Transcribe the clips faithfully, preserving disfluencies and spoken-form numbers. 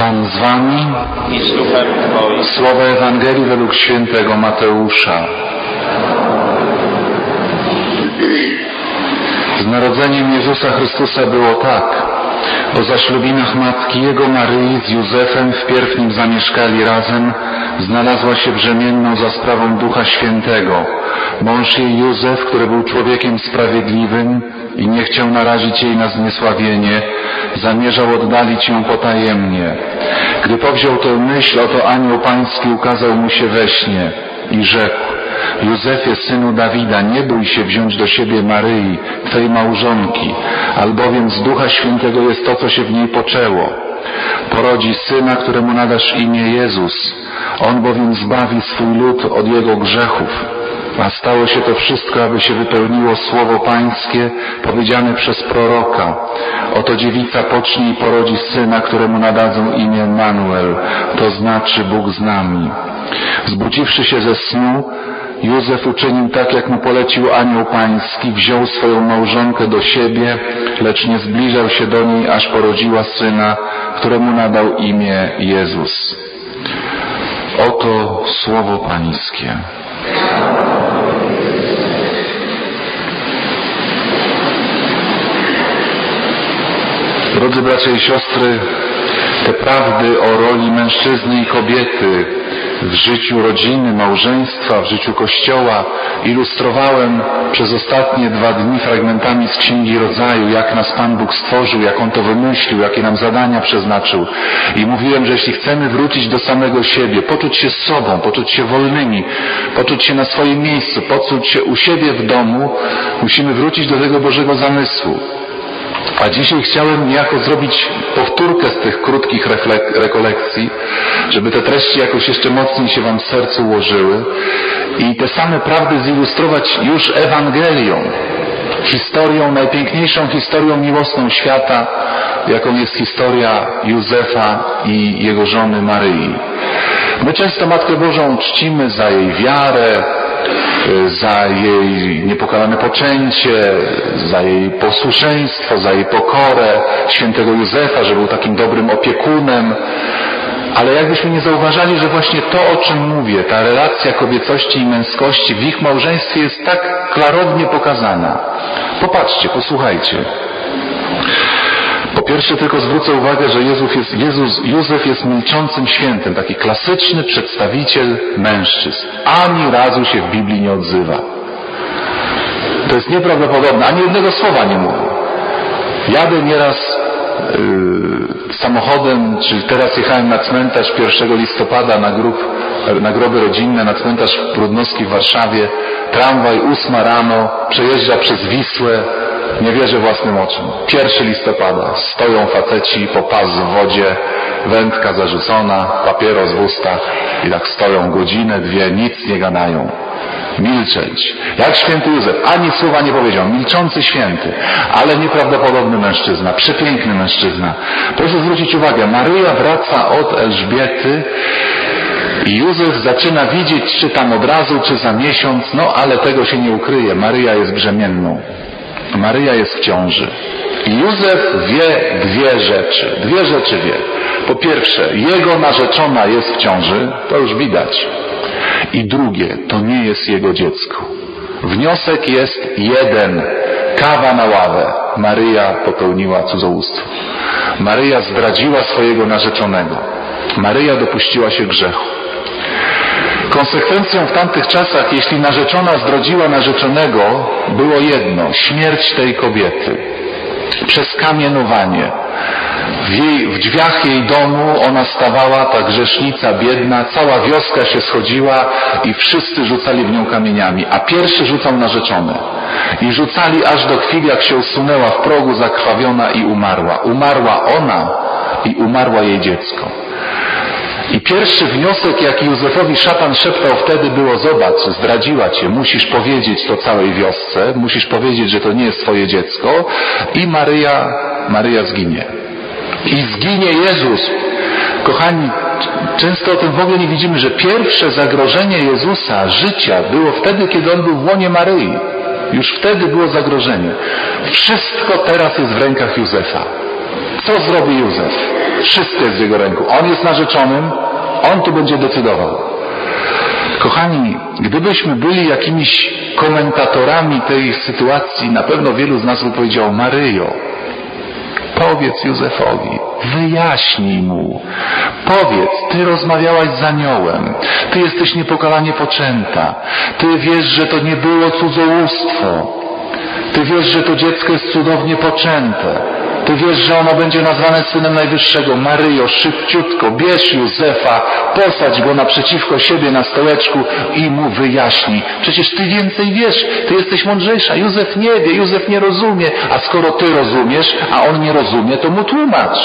Pan z wami i z duchem Twoim. Słowa Ewangelii według świętego Mateusza. Z narodzeniem Jezusa Chrystusa było tak. Po zaślubinach matki Jego Maryi z Józefem wpierw nim zamieszkali razem, znalazła się brzemienną za sprawą Ducha Świętego. Mąż jej Józef, który był człowiekiem sprawiedliwym i nie chciał narazić jej na zniesławienie, zamierzał oddalić ją potajemnie. Gdy powziął tę myśl, oto anioł pański ukazał mu się we śnie i rzekł: Józefie, synu Dawida, nie bój się wziąć do siebie Maryi, Twej małżonki, albowiem z Ducha Świętego jest to, co się w niej poczęło. Porodzi syna, któremu nadasz imię Jezus. On bowiem zbawi swój lud od jego grzechów. A stało się to wszystko, aby się wypełniło słowo pańskie powiedziane przez proroka. Oto dziewica pocznie i porodzi syna, któremu nadadzą imię Emmanuel, to znaczy Bóg z nami. Zbudziwszy się ze snu, Józef uczynił tak, jak mu polecił anioł pański, wziął swoją małżonkę do siebie, lecz nie zbliżał się do niej, aż porodziła syna, któremu nadał imię Jezus. Oto słowo pańskie. Drodzy bracia i siostry, te prawdy o roli mężczyzny i kobiety w życiu rodziny, małżeństwa, w życiu Kościoła ilustrowałem przez ostatnie dwa dni fragmentami z Księgi Rodzaju, jak nas Pan Bóg stworzył, jak On to wymyślił, jakie nam zadania przeznaczył. I mówiłem, że jeśli chcemy wrócić do samego siebie, poczuć się z sobą, poczuć się wolnymi, poczuć się na swoim miejscu, poczuć się u siebie w domu, musimy wrócić do tego Bożego zamysłu. A dzisiaj chciałem niejako zrobić powtórkę z tych krótkich rekolekcji, żeby te treści jakoś jeszcze mocniej się wam w sercu ułożyły i te same prawdy zilustrować już Ewangelią, historią, najpiękniejszą historią miłosną świata, jaką jest historia Józefa i jego żony Maryi. My często Matkę Bożą czcimy za jej wiarę, za jej niepokalane poczęcie, za jej posłuszeństwo, za jej pokorę, świętego Józefa, że był takim dobrym opiekunem. Ale jakbyśmy nie zauważali, że właśnie to, o czym mówię, ta relacja kobiecości i męskości w ich małżeństwie jest tak klarownie pokazana. Popatrzcie, posłuchajcie. Po pierwsze tylko zwrócę uwagę, że Jezus jest, Jezus, Józef jest milczącym świętym, taki klasyczny przedstawiciel mężczyzn. Ani razu się w Biblii nie odzywa. To jest nieprawdopodobne, ani jednego słowa nie mówi. Jadę nieraz yy, samochodem, czyli teraz jechałem na cmentarz pierwszego listopada na, grób, na groby rodzinne, na cmentarz Prudnowski w Warszawie. Tramwaj, ósma rano, przejeżdża przez Wisłę. Nie wierzę własnym oczom. pierwszego listopada. Stoją faceci po pas w wodzie, wędka zarzucona, papieros w ustach i tak stoją godzinę, dwie, nic nie gadają. Milczeć. Jak święty Józef. Ani słowa nie powiedział. Milczący święty. Ale nieprawdopodobny mężczyzna. Przepiękny mężczyzna. Proszę zwrócić uwagę. Maryja wraca od Elżbiety i Józef zaczyna widzieć, czy tam od razu, czy za miesiąc. No ale tego się nie ukryje. Maryja jest brzemienną. Maryja jest w ciąży. I Józef wie dwie rzeczy. Dwie rzeczy wie. Po pierwsze, jego narzeczona jest w ciąży. To już widać. I drugie, to nie jest jego dziecko. Wniosek jest jeden. Kawa na ławę. Maryja popełniła cudzołóstwo. Maryja zdradziła swojego narzeczonego. Maryja dopuściła się grzechu. Konsekwencją w tamtych czasach, jeśli narzeczona zdradziła narzeczonego, było jedno, śmierć tej kobiety. Przez kamienowanie. W, jej, w drzwiach jej domu ona stawała, ta grzesznica biedna, cała wioska się schodziła i wszyscy rzucali w nią kamieniami, a pierwszy rzucał narzeczony. I rzucali aż do chwili, jak się usunęła w progu zakrwawiona i umarła. Umarła ona i umarła jej dziecko. I pierwszy wniosek, jaki Józefowi szatan szeptał wtedy, było: zobacz, zdradziła cię, musisz powiedzieć to całej wiosce, musisz powiedzieć, że to nie jest twoje dziecko i Maryja, Maryja zginie. I zginie Jezus. Kochani, często o tym w ogóle nie widzimy, że pierwsze zagrożenie Jezusa, życia, było wtedy, kiedy On był w łonie Maryi. Już wtedy było zagrożenie. Wszystko teraz jest w rękach Józefa. Co zrobi Józef? wszystko jest w jego ręku. On jest narzeczonym, on tu będzie decydował. Kochani, gdybyśmy byli jakimiś komentatorami tej sytuacji, na pewno wielu z nas by powiedziało: Maryjo, powiedz Józefowi, wyjaśnij mu, powiedz, ty rozmawiałaś z aniołem, ty jesteś niepokalanie poczęta, ty wiesz, że to nie było cudzołóstwo, ty wiesz, że to dziecko jest cudownie poczęte, ty wiesz, że ono będzie nazwane Synem Najwyższego. Maryjo, szybciutko, bierz Józefa, posadź go naprzeciwko siebie na stołeczku i mu wyjaśnij. Przecież ty więcej wiesz, ty jesteś mądrzejsza. Józef nie wie, Józef nie rozumie, a skoro ty rozumiesz, a on nie rozumie, to mu tłumacz.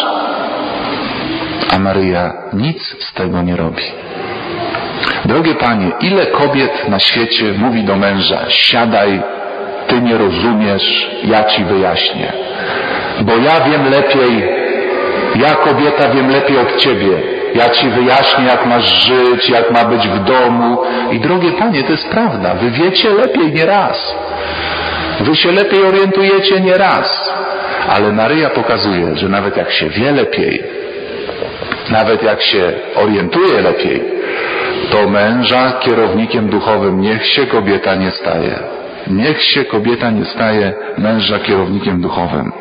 A Maryja nic z tego nie robi. Drogie panie, ile kobiet na świecie mówi do męża: siadaj, ty nie rozumiesz, ja ci wyjaśnię. Bo ja wiem lepiej, ja kobieta wiem lepiej od ciebie. Ja ci wyjaśnię, jak masz żyć, jak ma być w domu. I drogie panie, to jest prawda. Wy wiecie lepiej nie raz. Wy się lepiej orientujecie nie raz. Ale Maryja pokazuje, że nawet jak się wie lepiej, nawet jak się orientuje lepiej, to męża kierownikiem duchowym niech się kobieta nie staje. Niech się kobieta nie staje męża kierownikiem duchowym.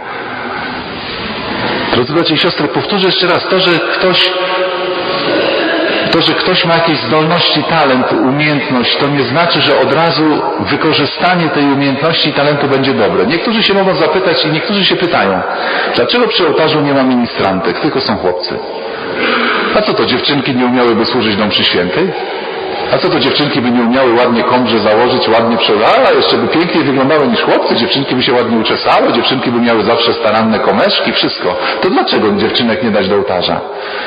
Drodzy bracia i siostry, powtórzę jeszcze raz, to, że ktoś to, że ktoś ma jakieś zdolności, talent, umiejętność, to nie znaczy, że od razu wykorzystanie tej umiejętności i talentu będzie dobre. Niektórzy się mogą zapytać i niektórzy się pytają, dlaczego przy ołtarzu nie ma ministrantek, tylko są chłopcy? A co to, dziewczynki nie umiałyby służyć do mszy świętej? A co to, dziewczynki by nie umiały ładnie kombrze założyć, ładnie przebrać, a jeszcze by piękniej wyglądały niż chłopcy, dziewczynki by się ładnie uczesały, dziewczynki by miały zawsze staranne komeszki, wszystko. To dlaczego dziewczynek nie dać do ołtarza?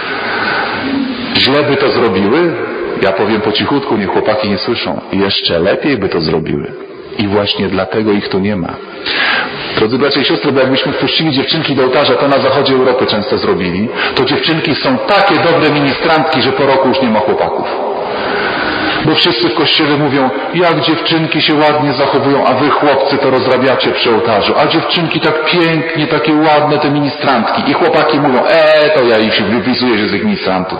Źle by to zrobiły? Ja powiem po cichutku, niech chłopaki nie słyszą. Jeszcze lepiej by to zrobiły. I właśnie dlatego ich tu nie ma. Drodzy bracia i siostry, bo jakbyśmy wpuścili dziewczynki do ołtarza, to na zachodzie Europy często zrobili, to dziewczynki są takie dobre ministrantki, że po roku już nie ma chłopaków. Bo wszyscy w kościele mówią, jak dziewczynki się ładnie zachowują, a wy chłopcy to rozrabiacie przy ołtarzu. A dziewczynki tak pięknie, takie ładne te ministrantki. I chłopaki mówią, eee, to ja ich wypisuję się z tych ministrantów.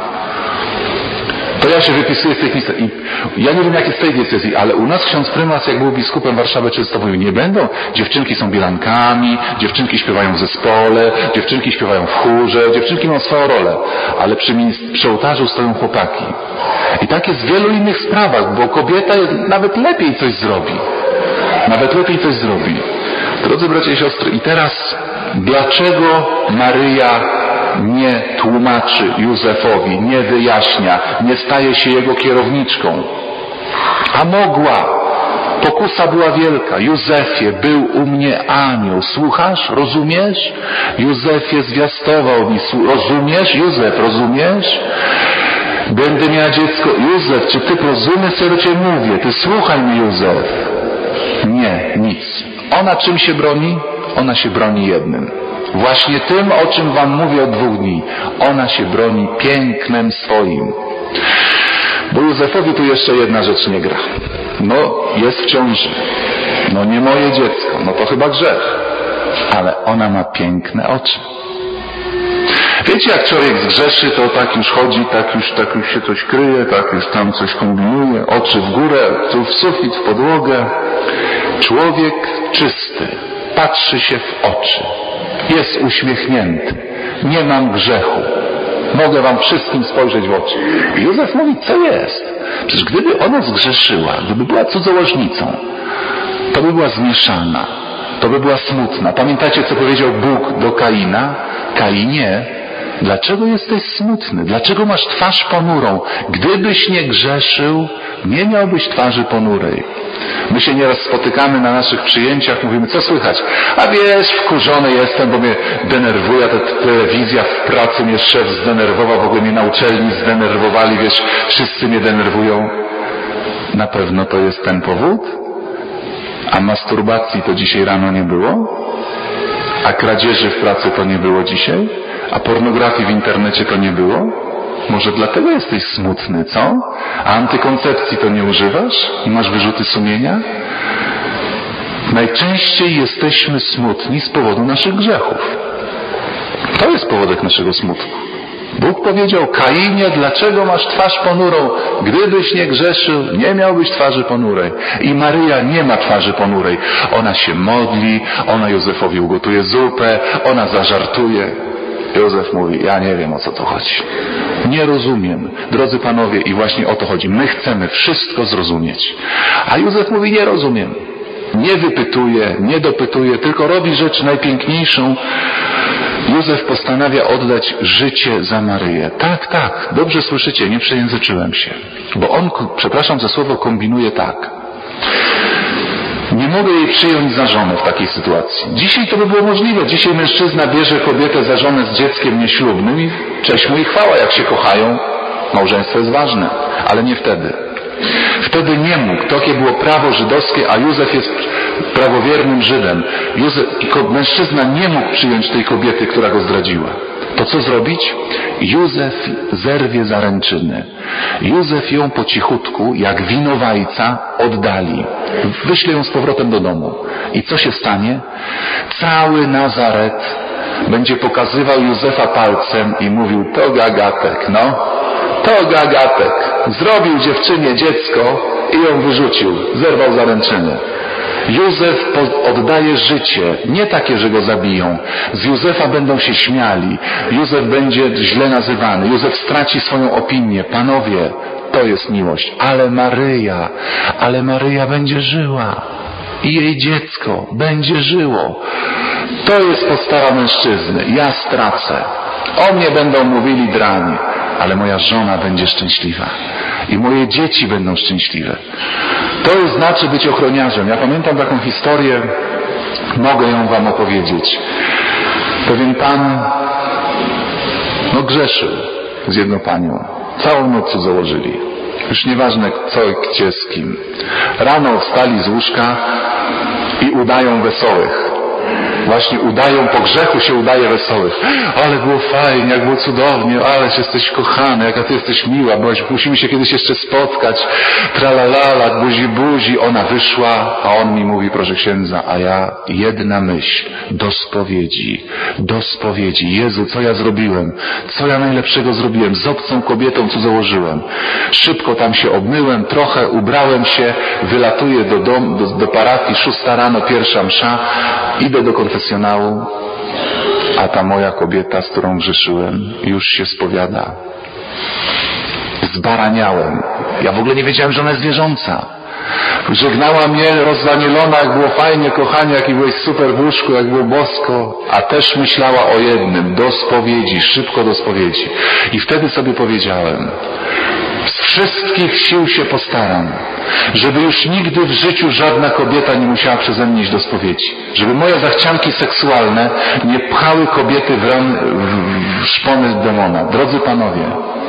To ja się wypisuję z tych ministrantów. I ja nie wiem, jak jest w tej diecezji, ale u nas ksiądz prymas, jak był biskupem Warszawy, często mówił, nie będą. Dziewczynki są bielankami, dziewczynki śpiewają w zespole, dziewczynki śpiewają w chórze, dziewczynki mają swoją rolę. Ale przy, przy ołtarzu stoją chłopaki. I tak jest w wielu innych sprawach, bo kobieta nawet lepiej coś zrobi. Nawet lepiej coś zrobi. Drodzy bracia i siostry, i teraz dlaczego Maryja nie tłumaczy Józefowi, nie wyjaśnia, nie staje się jego kierowniczką? A mogła. Pokusa była wielka. Józefie, był u mnie anioł. Słuchasz? Rozumiesz? Józefie, zwiastował mi. Rozumiesz? Józef, rozumiesz? Będę miała dziecko. Józef, czy ty rozumiesz, co do ciebie mówię? Ty słuchaj mnie, Józef. Nie, nic. Ona czym się broni? Ona się broni jednym. Właśnie tym, o czym wam mówię od dwóch dni. Ona się broni pięknem swoim. Bo Józefowi tu jeszcze jedna rzecz nie gra. No, jest w ciąży. No, nie moje dziecko. No to chyba grzech. Ale ona ma piękne oczy. Wiecie, jak człowiek zgrzeszy, to tak już chodzi, tak już, tak już się coś kryje, tak już tam coś kombinuje, oczy w górę, tu w sufit, w podłogę. Człowiek czysty, patrzy się w oczy, jest uśmiechnięty, nie mam grzechu, mogę wam wszystkim spojrzeć w oczy. I Józef mówi, co jest? Przecież gdyby ona zgrzeszyła, gdyby była cudzołożnicą, to by była zmieszana, to by była smutna. Pamiętacie, co powiedział Bóg do Kaina? Kainie, dlaczego jesteś smutny? Dlaczego masz twarz ponurą? Gdybyś nie grzeszył, nie miałbyś twarzy ponurej. My się nieraz spotykamy na naszych przyjęciach, mówimy, co słychać? A wiesz, wkurzony jestem, bo mnie denerwuje ta telewizja, w pracy mnie szef zdenerwował, w ogóle mnie na uczelni zdenerwowali, wiesz, wszyscy mnie denerwują. Na pewno to jest ten powód? A masturbacji to dzisiaj rano nie było? A kradzieży w pracy to nie było dzisiaj? A pornografii w internecie to nie było? Może dlatego jesteś smutny, co? A antykoncepcji to nie używasz? I masz wyrzuty sumienia? Najczęściej jesteśmy smutni z powodu naszych grzechów. To jest powodek naszego smutku. Bóg powiedział: Kainie, dlaczego masz twarz ponurą? Gdybyś nie grzeszył, nie miałbyś twarzy ponurej. I Maryja nie ma twarzy ponurej. Ona się modli, ona Józefowi ugotuje zupę, ona zażartuje. Józef mówi: ja nie wiem, o co tu chodzi. Nie rozumiem. Drodzy panowie, i właśnie o to chodzi. My chcemy wszystko zrozumieć. A Józef mówi: nie rozumiem. Nie wypytuje, nie dopytuje, tylko robi rzecz najpiękniejszą. Józef postanawia oddać życie za Maryję. Tak, tak, dobrze słyszycie, nie przejęzyczyłem się. Bo on, przepraszam za słowo, kombinuje tak. Nie mogę jej przyjąć za żonę w takiej sytuacji. Dzisiaj to by było możliwe. Dzisiaj mężczyzna bierze kobietę za żonę z dzieckiem nieślubnym i cześć mu i chwała, jak się kochają. Małżeństwo jest ważne, ale nie wtedy. Wtedy nie mógł. Takie było prawo żydowskie, a Józef jest prawowiernym Żydem. Józef, i mężczyzna nie mógł przyjąć tej kobiety, która go zdradziła. To co zrobić? Józef zerwie zaręczyny. Józef ją po cichutku, jak winowajca, oddali. Wyśle ją z powrotem do domu. I co się stanie? Cały Nazaret będzie pokazywał Józefa palcem i mówił: to gagatek, no. To gagatek. Zrobił dziewczynie dziecko i ją wyrzucił. Zerwał zaręczyny. Józef oddaje życie. Nie takie, że go zabiją. Z Józefa będą się śmiali. Józef będzie źle nazywany. Józef straci swoją opinię. Panowie, to jest miłość. Ale Maryja, ale Maryja będzie żyła. I jej dziecko będzie żyło. To jest postawa mężczyzny. Ja stracę. O mnie będą mówili drań, ale moja żona będzie szczęśliwa. I moje dzieci będą szczęśliwe. To jest znaczy być ochroniarzem. Ja pamiętam taką historię, mogę ją wam opowiedzieć. Pewien pan, no grzeszył z jedną panią. Całą noc założyli. Już nieważne co, gdzie, z kim. Rano wstali z łóżka i udają wesołych. Właśnie udają, po grzechu się udaje wesołych. Ale było fajnie, jak było cudownie, ależ jesteś kochany, jaka ty jesteś miła, bo musimy się kiedyś jeszcze spotkać. Tralalala, buzi buzi. Ona wyszła, a on mi mówi: proszę księdza, a ja jedna myśl, do spowiedzi, do spowiedzi. Jezu, co ja zrobiłem? Co ja najlepszego zrobiłem? Z obcą kobietą, co założyłem? Szybko tam się obmyłem, trochę ubrałem się, wylatuję do domu, do, do parafii, szósta rano, pierwsza msza, idę do konfesjonału, a ta moja kobieta, z którą grzeszyłem, już się spowiada. Zbaraniałem. Ja w ogóle nie wiedziałem, że ona jest wierząca. Żegnała mnie rozanielona, jak było fajnie, kochanie, jaki byłeś super w łóżku, jak było bosko, a też myślała o jednym: do spowiedzi, szybko do spowiedzi. I wtedy sobie powiedziałem: z wszystkich sił się postaram, żeby już nigdy w życiu żadna kobieta nie musiała przeze mnie iść do spowiedzi. Żeby moje zachcianki seksualne nie pchały kobiety w, ran, w, w szpony demona. Drodzy panowie,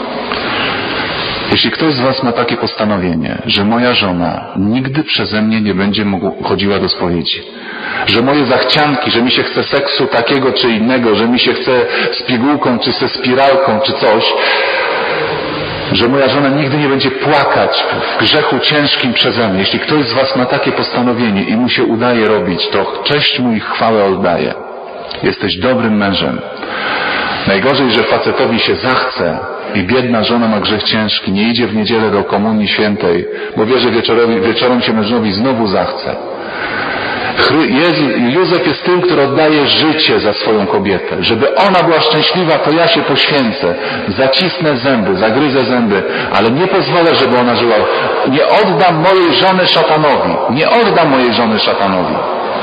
jeśli ktoś z was ma takie postanowienie, że moja żona nigdy przeze mnie nie będzie chodziła do spowiedzi, że moje zachcianki, że mi się chce seksu takiego czy innego, że mi się chce z pigułką, czy ze spiralką, czy coś, że moja żona nigdy nie będzie płakać w grzechu ciężkim przeze mnie. Jeśli ktoś z was ma takie postanowienie i mu się udaje robić, to cześć mu i chwałę oddaje. Jesteś dobrym mężem. Najgorzej, że facetowi się zachce i biedna żona ma grzech ciężki, nie idzie w niedzielę do komunii świętej, bo wie, że wieczorowi, wieczorem się mężowi znowu zachce. Jezu, Józef jest tym, który oddaje życie za swoją kobietę. Żeby ona była szczęśliwa, to ja się poświęcę. Zacisnę zęby, zagryzę zęby, ale nie pozwolę, żeby ona żyła. Nie oddam mojej żony szatanowi. Nie oddam mojej żony szatanowi.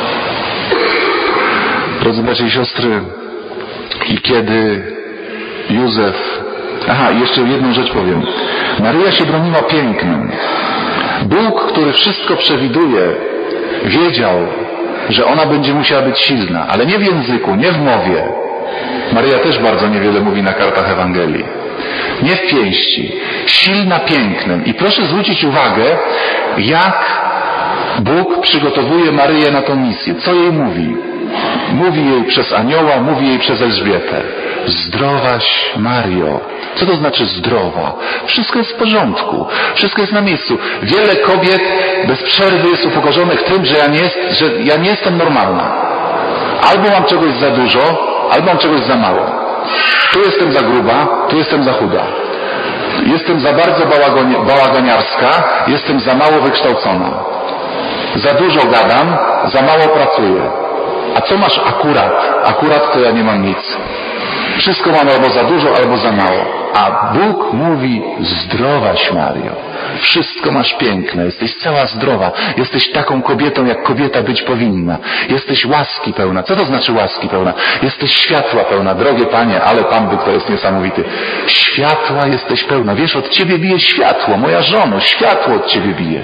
Drodzy bracia i siostry, i kiedy Józef... Aha, jeszcze jedną rzecz powiem. Maryja się broniła pięknem. Bóg, który wszystko przewiduje, wiedział, że ona będzie musiała być silna, ale nie w języku, nie w mowie. Maryja też bardzo niewiele mówi na kartach Ewangelii. Nie w pięści. Silna pięknem. I proszę zwrócić uwagę, jak Bóg przygotowuje Maryję na tą misję. Co jej mówi? Mówi jej przez anioła, mówi jej przez Elżbietę: zdrowaś Mario. Co to znaczy zdrowa? Wszystko jest w porządku. Wszystko jest na miejscu. Wiele kobiet bez przerwy jest upokorzonych tym, że ja nie, jest, że ja nie jestem normalna. Albo mam czegoś za dużo, albo mam czegoś za mało. Tu jestem za gruba, tu jestem za chuda. Jestem za bardzo bałaganiarska, jestem za mało wykształcona. Za dużo gadam, za mało pracuję. A co masz akurat? Akurat to ja nie mam nic. Wszystko mam albo za dużo, albo za mało. A Bóg mówi, zdrowaś Mario. Wszystko masz piękne, jesteś cała zdrowa. Jesteś taką kobietą, jak kobieta być powinna. Jesteś łaski pełna. Co to znaczy łaski pełna? Jesteś światła pełna. Drogie Panie, ale Pan Bóg to jest niesamowity. Światła jesteś pełna. Wiesz, od Ciebie bije światło. Moja żono, światło od Ciebie bije.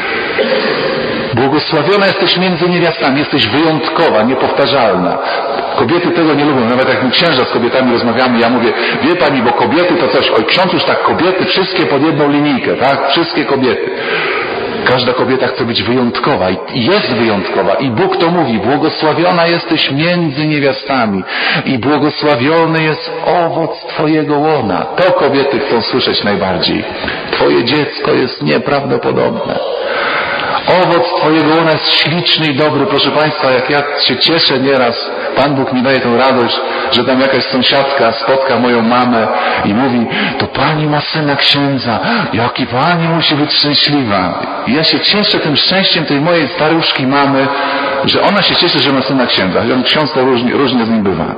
Błogosławiona jesteś między niewiastami, jesteś wyjątkowa, niepowtarzalna. Kobiety tego nie lubią, nawet jak my księża z kobietami rozmawiamy, ja mówię, wie Pani, bo kobiety to coś, oj ksiądz już tak, kobiety wszystkie pod jedną linijkę, tak? Wszystkie kobiety. Każda kobieta chce być wyjątkowa i jest wyjątkowa i Bóg to mówi, błogosławiona jesteś między niewiastami i błogosławiony jest owoc Twojego łona. To kobiety chcą słyszeć najbardziej. Twoje dziecko jest nieprawdopodobne. Owoc Twojego łona jest śliczny i dobry. Proszę Państwa, jak ja się cieszę nieraz, Pan Bóg mi daje tę radość, że tam jakaś sąsiadka spotka moją mamę i mówi, to Pani ma syna księdza, jaki Pani musi być szczęśliwa. I ja się cieszę tym szczęściem tej mojej staruszki mamy, że ona się cieszy, że ma syna księdza. Ksiądz to różnie, różnie z nim bywa.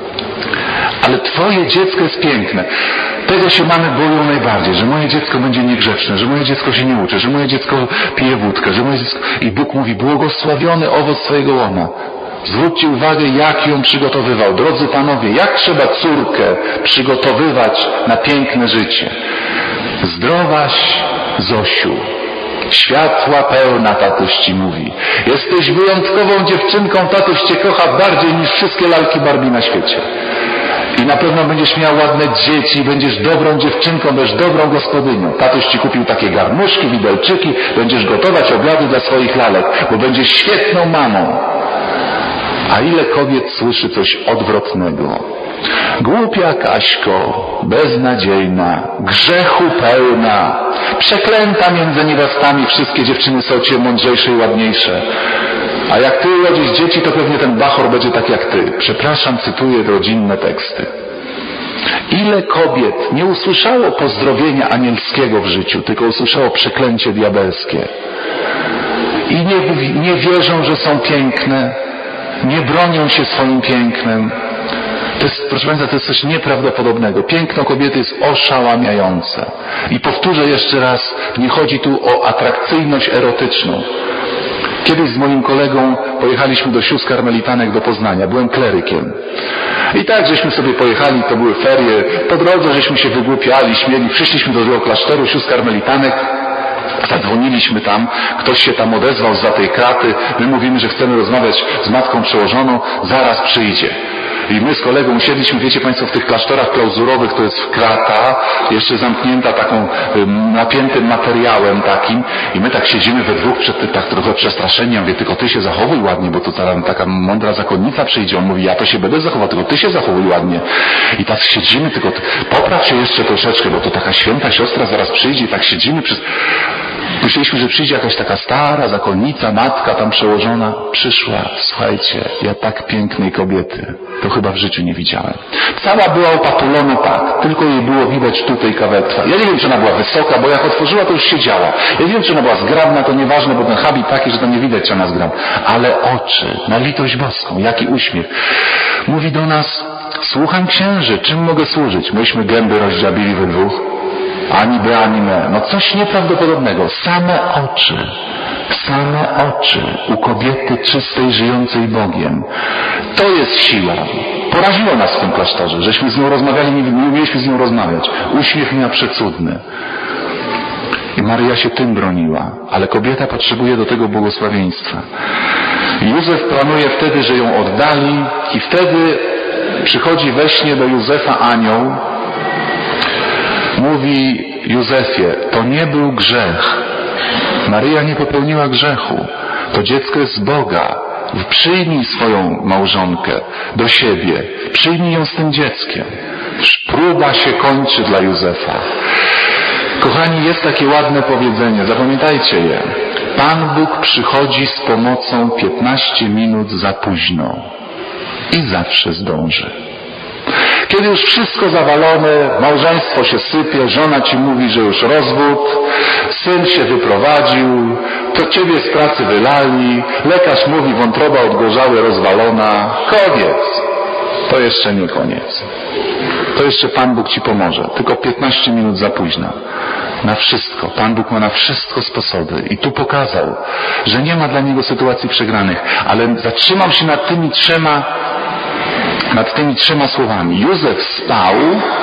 Ale Twoje dziecko jest piękne. Tego się mamy boją najbardziej, że moje dziecko będzie niegrzeczne, że moje dziecko się nie uczy, że moje dziecko pije wódkę, że moje dziecko... I Bóg mówi, błogosławiony owoc Twojego łona. Zwróćcie uwagę, jak ją przygotowywał. Drodzy Panowie, jak trzeba córkę przygotowywać na piękne życie. Zdrowaś Zosiu. Światła pełna, tatuś Ci mówi. Jesteś wyjątkową dziewczynką, tatuś Cię kocha bardziej niż wszystkie lalki Barbie na świecie. I na pewno będziesz miał ładne dzieci, będziesz dobrą dziewczynką, będziesz dobrą gospodynią. Tatuś Ci kupił takie garnuszki, widelczyki, będziesz gotować obiady dla swoich lalek, bo będziesz świetną mamą. A ile kobiet słyszy coś odwrotnego? Głupia Kaśko, beznadziejna, grzechu pełna, przeklęta między niewiastami, wszystkie dziewczyny są Cię mądrzejsze i ładniejsze. A jak Ty urodzisz dzieci, to pewnie ten bachor będzie tak jak Ty. Przepraszam, cytuję rodzinne teksty. Ile kobiet nie usłyszało pozdrowienia anielskiego w życiu, tylko usłyszało przeklęcie diabelskie. I nie, nie wierzą, że są piękne, nie bronią się swoim pięknem. To jest, proszę Państwa, to jest coś nieprawdopodobnego. Piękno kobiety jest oszałamiające. I powtórzę jeszcze raz, nie chodzi tu o atrakcyjność erotyczną. Kiedyś z moim kolegą pojechaliśmy do sióstr karmelitanek do Poznania. Byłem klerykiem. I tak żeśmy sobie pojechali, to były ferie. Po drodze żeśmy się wygłupiali, śmieli. Przyszliśmy do tego klasztoru sióstr karmelitanek. Zadzwoniliśmy tam, ktoś się tam odezwał zza tej kraty. My mówimy, że chcemy rozmawiać z matką przełożoną. Zaraz przyjdzie. I my z kolegą usiedliśmy, wiecie Państwo, w tych klasztorach klauzurowych to jest krata, jeszcze zamknięta taką um, napiętym materiałem takim i my tak siedzimy we dwóch, przed, tak trochę przestraszeni. Ja mówię, tylko Ty się zachowuj ładnie, bo to ta, taka mądra zakonnica przyjdzie. On mówi, ja to się będę zachował, tylko Ty się zachowuj ładnie. I tak siedzimy, tylko popraw się jeszcze troszeczkę, bo to taka święta siostra zaraz przyjdzie i tak siedzimy przez... Myśleliśmy, że przyjdzie jakaś taka stara zakonnica, matka tam przełożona. Przyszła, słuchajcie, ja tak pięknej kobiety to chyba w życiu nie widziałem. Cała była opatulona tak, tylko jej było widać tutaj kawałek. Ja nie wiem, czy ona była wysoka, bo jak otworzyła, to już siedziała. Ja nie wiem, czy ona była zgrabna, to nieważne, bo ten habit taki, że tam nie widać, czy ona zgrabna. Ale oczy, na litość boską, jaki uśmiech. Mówi do nas, słucham księży, czym mogę służyć? Myśmy gęby rozdziabili we dwóch. Ani by, ani me. No coś nieprawdopodobnego. Same oczy. Same oczy u kobiety czystej, żyjącej Bogiem. To jest siła. Poraziło nas w tym klasztorze, żeśmy z nią rozmawiali, nie, nie umieliśmy z nią rozmawiać. Uśmiech miała przecudny. I Maryja się tym broniła. Ale kobieta potrzebuje do tego błogosławieństwa. Józef planuje wtedy, że ją oddali i wtedy przychodzi we śnie do Józefa anioł. Mówi Józefie, to nie był grzech. Maryja nie popełniła grzechu. To dziecko jest z Boga. Przyjmij swoją małżonkę do siebie. Przyjmij ją z tym dzieckiem. Próba się kończy dla Józefa. Kochani, jest takie ładne powiedzenie, zapamiętajcie je. Pan Bóg przychodzi z pomocą piętnaście minut za późno i zawsze zdąży. Kiedy już wszystko zawalone, małżeństwo się sypie, żona ci mówi, że już rozwód, syn się wyprowadził, to ciebie z pracy wylali, lekarz mówi, wątroba odgorzały, rozwalona, koniec. To jeszcze nie koniec. To jeszcze Pan Bóg ci pomoże. Tylko piętnaście minut za późno. Na wszystko. Pan Bóg ma na wszystko sposoby. I tu pokazał, że nie ma dla niego sytuacji przegranych. Ale zatrzymał się nad tymi trzema, nad tymi trzema słowami. Józef wstał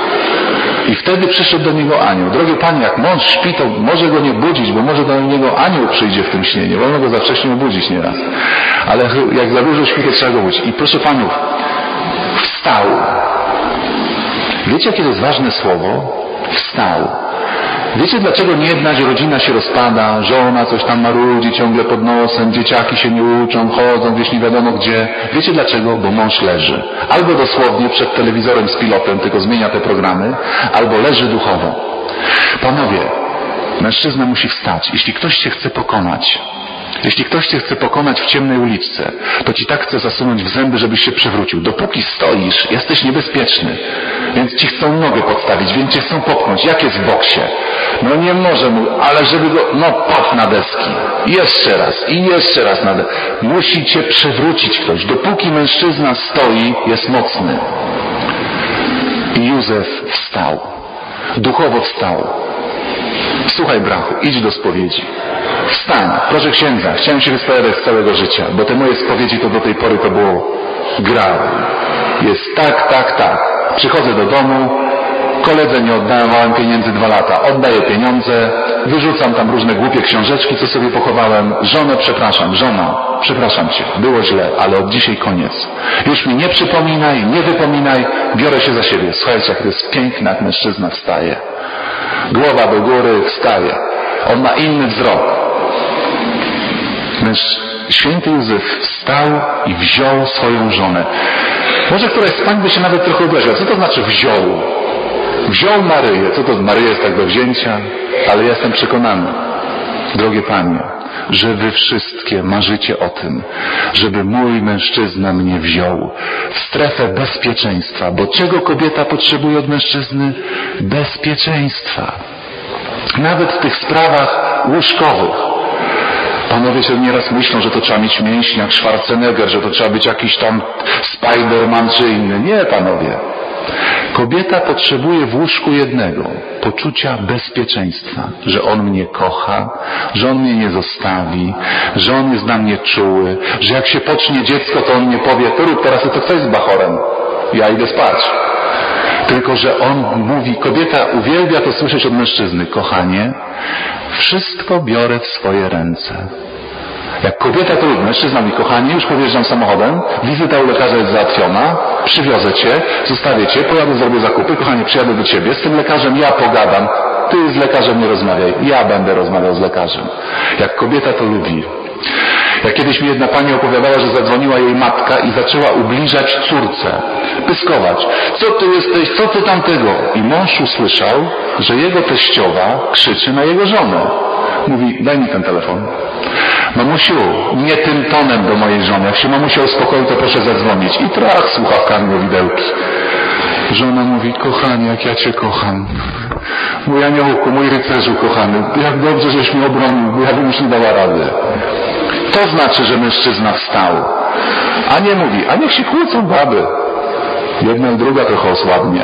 i wtedy przyszedł do niego anioł. Drogi Panie, jak mąż śpi, to może go nie budzić, bo może do niego anioł przyjdzie w tym śnie. Nie wolno go za wcześnie obudzić nieraz. Ale jak za dużo śpi, to trzeba go budzić. I proszę Panów, wstał. Wiecie, jakie to jest ważne słowo? Wstał. Wiecie, dlaczego nie jedna rodzina się rozpada, żona coś tam marudzi ciągle pod nosem, dzieciaki się nie uczą, chodzą gdzieś nie wiadomo gdzie. Wiecie dlaczego? Bo mąż leży. Albo dosłownie przed telewizorem z pilotem, tylko zmienia te programy, albo leży duchowo. Panowie, mężczyzna musi wstać. Jeśli ktoś się chce pokonać, jeśli ktoś cię chce pokonać w ciemnej uliczce, to ci tak chce zasunąć w zęby, żebyś się przewrócił. Dopóki stoisz, jesteś niebezpieczny. Więc ci chcą nogę podstawić, więc cię chcą popchnąć. Jak jest w boksie? No nie może mu, ale żeby go, no pop na deski. Jeszcze raz i jeszcze raz na deski. Musi cię przewrócić ktoś. Dopóki mężczyzna stoi, jest mocny. I Józef wstał. Duchowo wstał. Słuchaj, brachu, idź do spowiedzi. Wstań, proszę księdza, chciałem się wyspowiadać z całego życia, bo te moje spowiedzi to do tej pory to było gra. Jest tak, tak, tak. Przychodzę do domu, koledze nie oddawałem pieniędzy dwa lata, oddaję pieniądze, wyrzucam tam różne głupie książeczki, co sobie pochowałem. Żonę przepraszam, żona, przepraszam cię, było źle, ale od dzisiaj koniec. Już mi nie przypominaj, nie wypominaj, biorę się za siebie. Słuchajcie, jak to jest piękne, jak mężczyzna wstaje. Głowa do góry, wstaje. On ma inny wzrok. Święty Józef wstał i wziął swoją żonę. Może któraś z pań by się nawet trochę obraziła. Co to znaczy wziął? Wziął Maryję. Co to? Maryja jest tak do wzięcia? Ale ja jestem przekonany, drogie panie, że wy wszystkie marzycie o tym, żeby mój mężczyzna mnie wziął w strefę bezpieczeństwa. Bo czego kobieta potrzebuje od mężczyzny? Bezpieczeństwa. Nawet w tych sprawach łóżkowych. Panowie się nieraz myślą, że to trzeba mieć mięśnie jak Schwarzenegger, że to trzeba być jakiś tam Spiderman czy inny. Nie, panowie. Kobieta potrzebuje w łóżku jednego. Poczucia bezpieczeństwa. Że on mnie kocha, że on mnie nie zostawi, że on jest na mnie czuły, że jak się pocznie dziecko, to on nie powie, to rób teraz to coś z bachorem. Ja idę spać. Tylko że on mówi, kobieta uwielbia to słyszeć od mężczyzny. Kochanie, wszystko biorę w swoje ręce. Jak kobieta to lubi, mężczyzna mówi, kochanie, już podjeżdżam samochodem, wizyta u lekarza jest załatwiona, przywiozę cię, zostawię cię, pojadę, zrobię zakupy, kochanie, przyjadę do ciebie, z tym lekarzem ja pogadam, ty z lekarzem nie rozmawiaj, ja będę rozmawiał z lekarzem. Jak kobieta to lubi. Jak kiedyś mi jedna pani opowiadała, że zadzwoniła jej matka i zaczęła ubliżać córce, pyskować. Co ty jesteś, co ty tamtego? I mąż usłyszał, że jego teściowa krzyczy na jego żonę. Mówi, daj mi ten telefon. Mamusiu, nie tym tonem do mojej żony. Jak się mamusia uspokoi, to proszę zadzwonić. I trach słuchawkami do widełki. Żona mówi, kochanie, jak ja cię kocham. Mój aniołku, mój rycerzu kochany, jak dobrze, żeś mnie obronił, bo ja bym już nie dała rady. To znaczy, że mężczyzna wstał. A nie mówi, a niech się kłócą baby. Jedna i druga trochę osłabnie.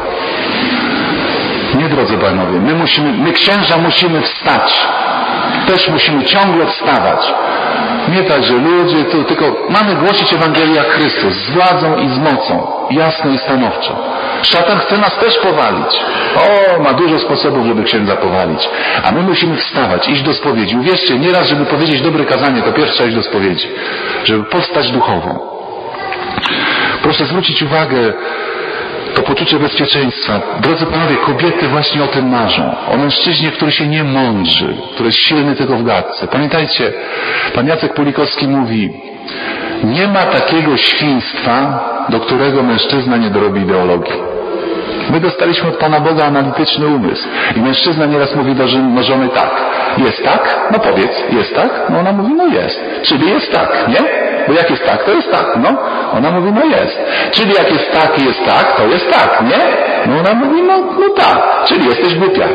Nie, drodzy panowie, my musimy, my księża musimy wstać. Też musimy ciągle wstawać. Nie tak, że ludzie, to tylko mamy głosić Ewangelię jak Chrystus, z władzą i z mocą, jasno i stanowczo. Szatan chce nas też powalić. O, ma dużo sposobów, żeby księdza powalić. A my musimy wstawać, iść do spowiedzi. Uwierzcie, nieraz, żeby powiedzieć dobre kazanie, to pierwsze trzeba iść do spowiedzi. Żeby powstać duchowo. Proszę zwrócić uwagę, to poczucie bezpieczeństwa. Drodzy panowie, kobiety właśnie o tym marzą. O mężczyźnie, który się nie mądrzy, który jest silny tylko w gadce. Pamiętajcie, pan Jacek Pulikowski mówi, nie ma takiego świństwa, do którego mężczyzna nie dorobi ideologii. My dostaliśmy od Pana Boga analityczny umysł. I mężczyzna nieraz mówi do żony tak. Jest tak? No powiedz, jest tak? No ona mówi, no jest. Czyli jest tak, nie? Bo jak jest tak, to jest tak, no. Ona mówi, no jest. Czyli jak jest tak i jest tak, to jest tak, nie? No ona mówi, no, no tak. Czyli jesteś głupia.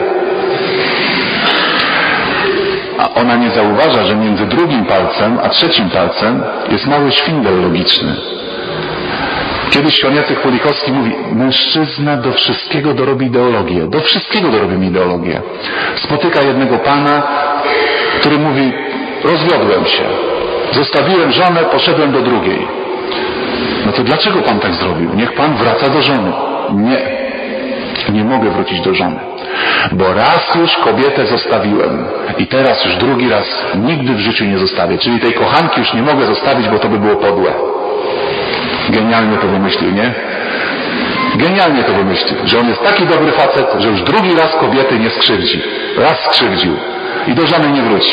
A ona nie zauważa, że między drugim palcem a trzecim palcem jest mały szwindel logiczny. Kiedyś Jan Jacek Pulikowski mówi, mężczyzna do wszystkiego dorobi ideologię. Do wszystkiego dorobi ideologię. Spotyka jednego pana, który mówi, rozwiodłem się. Zostawiłem żonę, poszedłem do drugiej. No to dlaczego pan tak zrobił? Niech pan wraca do żony. Nie. Nie mogę wrócić do żony. Bo raz już kobietę zostawiłem i teraz już drugi raz nigdy w życiu nie zostawię. Czyli tej kochanki już nie mogę zostawić, bo to by było podłe. Genialnie to wymyślił, nie? Genialnie to wymyślił, że on jest taki dobry facet, że już drugi raz kobiety nie skrzywdzi. Raz skrzywdził i do żony nie wróci.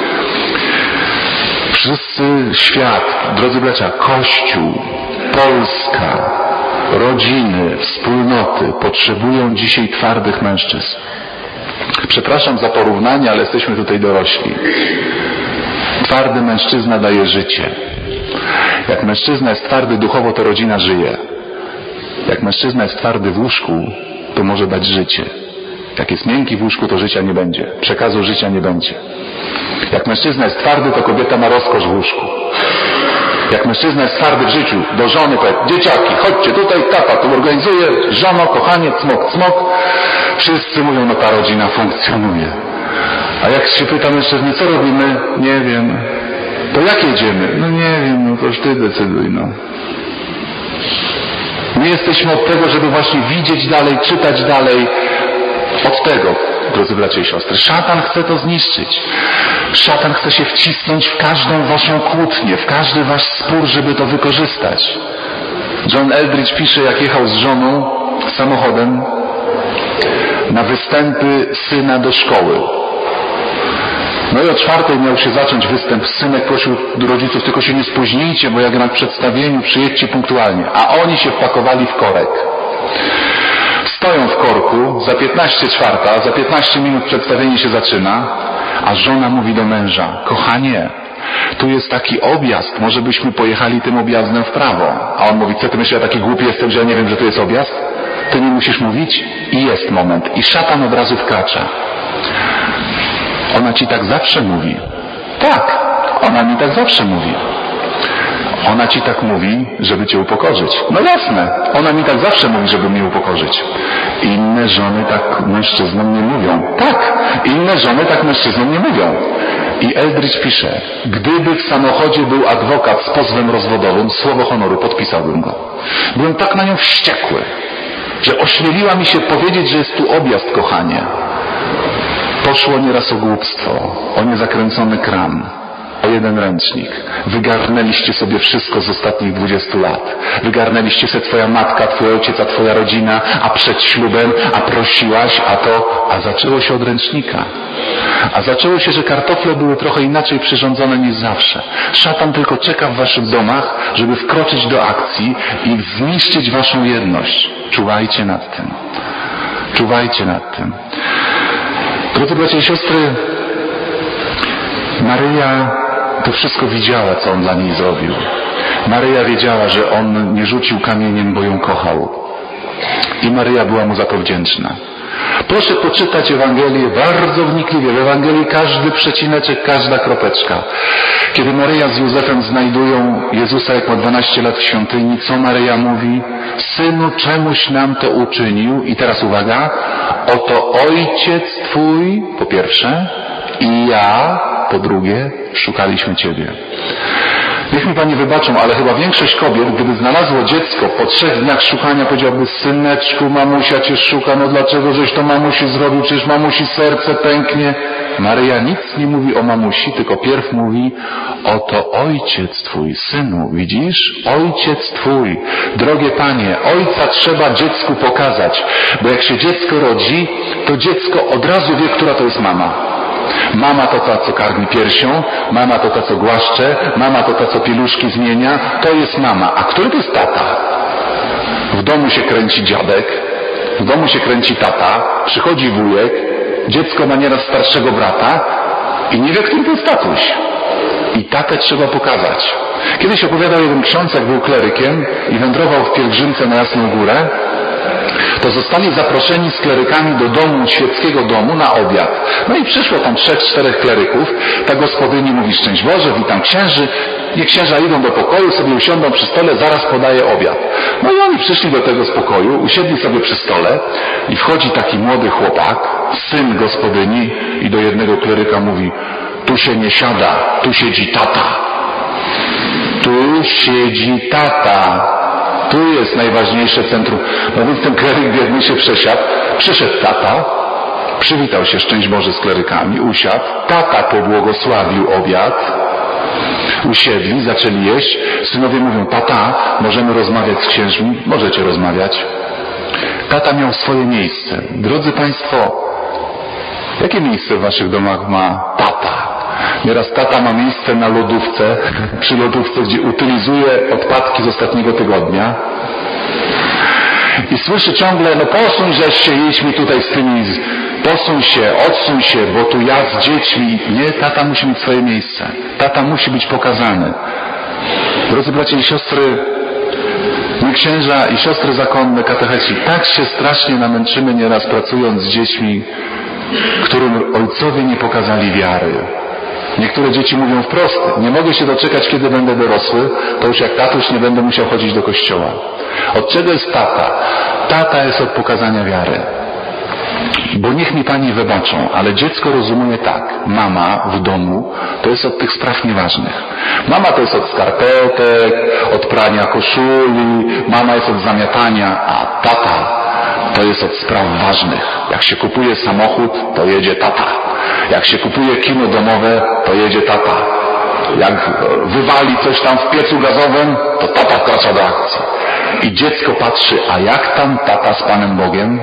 Wszyscy świat, drodzy bracia, Kościół, Polska, rodziny, wspólnoty potrzebują dzisiaj twardych mężczyzn. Przepraszam za porównanie, ale jesteśmy tutaj dorośli. Twardy mężczyzna daje życie. Jak mężczyzna jest twardy duchowo, to rodzina żyje. Jak mężczyzna jest twardy w łóżku, to może dać życie. Jak jest miękki w łóżku, to życia nie będzie. Przekazu życia nie będzie. Jak mężczyzna jest twardy, to kobieta ma rozkosz w łóżku. Jak mężczyzna jest twardy w życiu, do żony powie, dzieciaki, chodźcie tutaj, tata tu organizuje, żono, kochanie, cmok, cmok. Wszyscy mówią, no ta rodzina funkcjonuje. A jak się pyta mężczyzny, co robimy? Nie wiem. To jak jedziemy? No nie wiem, no to już ty decyduj, no. My jesteśmy od tego, żeby właśnie widzieć dalej, czytać dalej. Od tego, drodzy bracia i siostry. Szatan chce to zniszczyć. Szatan chce się wcisnąć w każdą waszą kłótnię, w każdy wasz spór, żeby to wykorzystać. John Eldridge pisze, jak jechał z żoną samochodem na występy syna do szkoły. No i o czwartej miał się zacząć występ. Synek prosił do rodziców, tylko się nie spóźnijcie, bo jak na przedstawieniu przyjedźcie punktualnie. A oni się wpakowali w korek. Stoją w korku, za piętnaście czwarta, za piętnaście minut przedstawienie się zaczyna, a żona mówi do męża, kochanie, tu jest taki objazd, może byśmy pojechali tym objazdem w prawo. A on mówi, co ty myślisz, ja taki głupi jestem, że ja nie wiem, że tu jest objazd? Ty nie musisz mówić? I jest moment. I szatan od razu wkracza. Ona ci tak zawsze mówi. Tak, ona mi tak zawsze mówi. Ona ci tak mówi, żeby cię upokorzyć. No jasne, ona mi tak zawsze mówi, żeby mnie upokorzyć. Inne żony tak mężczyznom nie mówią. Tak, inne żony tak mężczyznom nie mówią. I Eldridge pisze, gdyby w samochodzie był adwokat z pozwem rozwodowym, słowo honoru, podpisałbym go. Byłem tak na nią wściekły, że ośmieliła mi się powiedzieć, że jest tu objazd, kochanie. Poszło nieraz o głupstwo, o niezakręcony kran, o jeden ręcznik. Wygarnęliście sobie wszystko z ostatnich dwudziestu lat. Wygarnęliście sobie twoja matka, twój ojciec, a twoja rodzina, a przed ślubem, a prosiłaś, a to, a zaczęło się od ręcznika. A zaczęło się, że kartofle były trochę inaczej przyrządzone niż zawsze. Szatan tylko czeka w waszych domach, żeby wkroczyć do akcji i zniszczyć waszą jedność. Czuwajcie nad tym. Czuwajcie nad tym. Drodzy bracia i siostry, Maryja to wszystko widziała, co on dla niej zrobił. Maryja wiedziała, że on nie rzucił kamieniem, bo ją kochał. I Maryja była mu za to wdzięczna. Proszę poczytać Ewangelię bardzo wnikliwie. W Ewangelii każdy przecineczek, każda kropeczka. Kiedy Maryja z Józefem znajdują Jezusa, jak ma dwanaście lat w świątyni, co Maryja mówi? Synu, czemuś nam to uczynił? I teraz uwaga. Oto ojciec twój, po pierwsze, i ja, po drugie, szukaliśmy ciebie. Niech mi Panie wybaczą, ale chyba większość kobiet, gdyby znalazło dziecko po trzech dniach szukania, powiedziałby, syneczku, mamusia cię szuka, no dlaczego żeś to mamusi zrobił, przecież mamusi serce pęknie. Maryja nic nie mówi o mamusi, tylko pierw mówi, oto ojciec twój, synu, widzisz? Ojciec twój. Drogie Panie, ojca trzeba dziecku pokazać, bo jak się dziecko rodzi, to dziecko od razu wie, która to jest mama. Mama to ta, co karmi piersią, mama to ta, co głaszcze, mama to ta, co pieluszki zmienia, to jest mama. A który to jest tata? W domu się kręci dziadek, w domu się kręci tata, przychodzi wujek, dziecko ma nieraz starszego brata i nie wie, który to jest tatuś. I tatę trzeba pokazać. Kiedyś opowiadał jeden ksiądz, jak był klerykiem i wędrował w pielgrzymce na Jasną Górę, to zostali zaproszeni z klerykami do domu, świeckiego domu na obiad. No i przyszło tam trzech, czterech kleryków. Ta gospodyni mówi: szczęść Boże, witam księży. Niech księża idą do pokoju, sobie usiądą przy stole, zaraz podaje obiad. No i oni przyszli do tego spokoju, usiedli sobie przy stole i wchodzi taki młody chłopak, syn gospodyni, i do jednego kleryka mówi: tu się nie siada, tu siedzi tata. Tu siedzi tata. Tu jest najważniejsze centrum. No więc ten kleryk biedny się przesiadł. Przyszedł tata, przywitał się szczęść Boże z klerykami, usiadł. Tata pobłogosławił obiad. Usiedli, zaczęli jeść. Synowie mówią: tata, możemy rozmawiać z księżmi? Możecie rozmawiać. Tata miał swoje miejsce. Drodzy Państwo, jakie miejsce w Waszych domach ma tata? Nieraz tata ma miejsce na lodówce, przy lodówce, gdzie utylizuje odpadki z ostatniego tygodnia i słyszy ciągle: no posuń żeś się, idź mi tutaj z tymi, posuń się, odsuń się, bo tu ja z dziećmi. Nie, tata musi mieć swoje miejsce. Tata musi być pokazany. Drodzy bracia i siostry, my księża i siostry zakonne, katecheci, tak się strasznie namęczymy nieraz pracując z dziećmi, którym ojcowie nie pokazali wiary. Niektóre dzieci mówią wprost: nie mogę się doczekać, kiedy będę dorosły, to już jak tatuś nie będę musiał chodzić do kościoła. Od czego jest tata? Tata jest od pokazania wiary. Bo niech mi Pani wybaczą, ale dziecko rozumie tak: mama w domu to jest od tych spraw nieważnych. Mama to jest od skarpetek, od prania koszuli, mama jest od zamiatania, a tata to jest od spraw ważnych. Jak się kupuje samochód, to jedzie tata. Jak się kupuje kino domowe, to jedzie tata. Jak wywali coś tam w piecu gazowym, to tata wkracza do akcji. I dziecko patrzy: a jak tam tata z Panem Bogiem?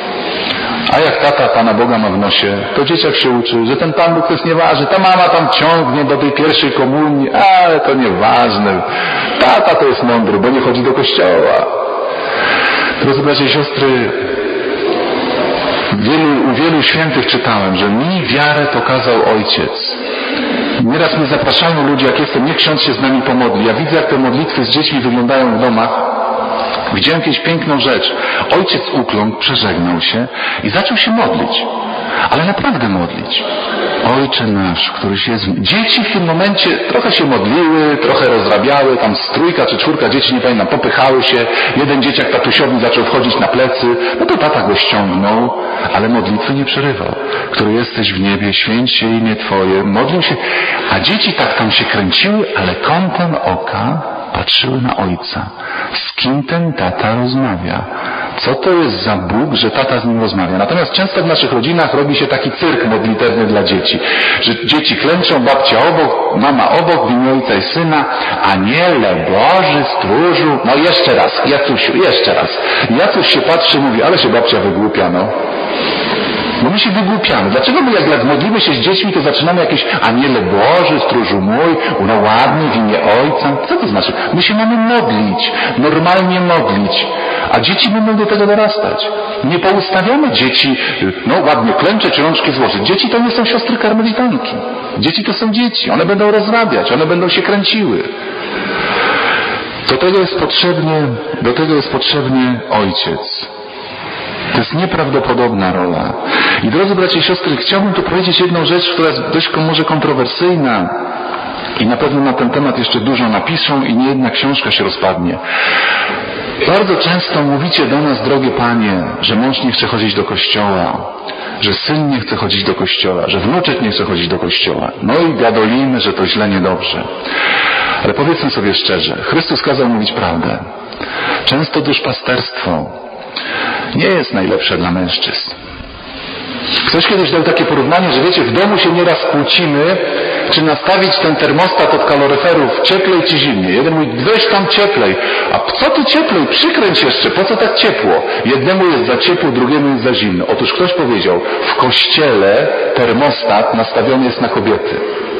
A jak tata Pana Boga ma w nosie, to dzieciak się uczy, że ten Pan Bóg to jest nieważny. Ta mama tam ciągnie do tej pierwszej komunii, ale to nieważne. Tata to jest mądry, bo nie chodzi do kościoła. Drodzy bracia i siostry, wielu, u wielu świętych czytałem, że mi wiarę pokazał Ojciec. Nieraz mnie zapraszają ludzie, jak jestem: niech ksiądz się z nami pomodli. Ja widzę, jak te modlitwy z dziećmi wyglądają w domach. Widziałem jakąś piękną rzecz. Ojciec ukląkł, przeżegnał się i zaczął się modlić. Ale naprawdę modlić. Ojcze nasz, któryś jest... Dzieci w tym momencie trochę się modliły, trochę rozrabiały, tam z trójka czy czwórka dzieci, nie pamiętam, popychały się. Jeden dzieciak tatusiowi zaczął wchodzić na plecy. No to tata go ściągnął, ale modlitwy nie przerywał. Który jesteś w niebie, święć się imię Twoje. Modlił się, a dzieci tak tam się kręciły, ale kątem oka patrzyły na Ojca. Z kim ten tata rozmawia? Co to jest za Bóg, że tata z nim rozmawia? Natomiast często w naszych rodzinach robi się taki cyrk modlitewny dla dzieci. Że dzieci klęczą, babcia obok, mama obok, w imię Ojca i Syna. Aniele Boży, stróżu. No jeszcze raz, Jacusiu, jeszcze raz. Jacuś się patrzy, mówi: ale się babcia wygłupia, no. Bo my się wygłupiamy. Dlaczego my jak modlimy się z dziećmi, to zaczynamy jakieś Aniele Boży, stróżu mój, no ładnie, w imię Ojca. Co to znaczy? My się mamy modlić, normalnie modlić. A dzieci będą do tego dorastać. Nie poustawiamy dzieci, no ładnie klęczeć, rączki złożyć. Dzieci to nie są siostry karmelitanki. Dzieci to są dzieci. One będą rozrabiać, one będą się kręciły. Do tego jest potrzebny, do tego jest potrzebny Ojciec. To jest nieprawdopodobna rola. I drodzy bracia i siostry, chciałbym tu powiedzieć jedną rzecz, która jest dość może kontrowersyjna i na pewno na ten temat jeszcze dużo napiszą i niejedna książka się rozpadnie. Bardzo często mówicie do nas, drogie Panie, że mąż nie chce chodzić do kościoła, że syn nie chce chodzić do kościoła, że wnuczek nie chce chodzić do kościoła. No i gadolimy, że to źle, niedobrze. Ale powiedzmy sobie szczerze, Chrystus kazał mówić prawdę. Często duszpasterstwo nie jest najlepsze dla mężczyzn. Ktoś kiedyś dał takie porównanie, że wiecie, w domu się nieraz kłócimy, czy nastawić ten termostat od kaloryferów cieplej czy zimniej. Jeden mówi: weź tam cieplej. A co tu cieplej? Przykręć jeszcze. Po co tak ciepło? Jednemu jest za ciepło, drugiemu jest za zimno. Otóż ktoś powiedział: w kościele termostat nastawiony jest na kobiety.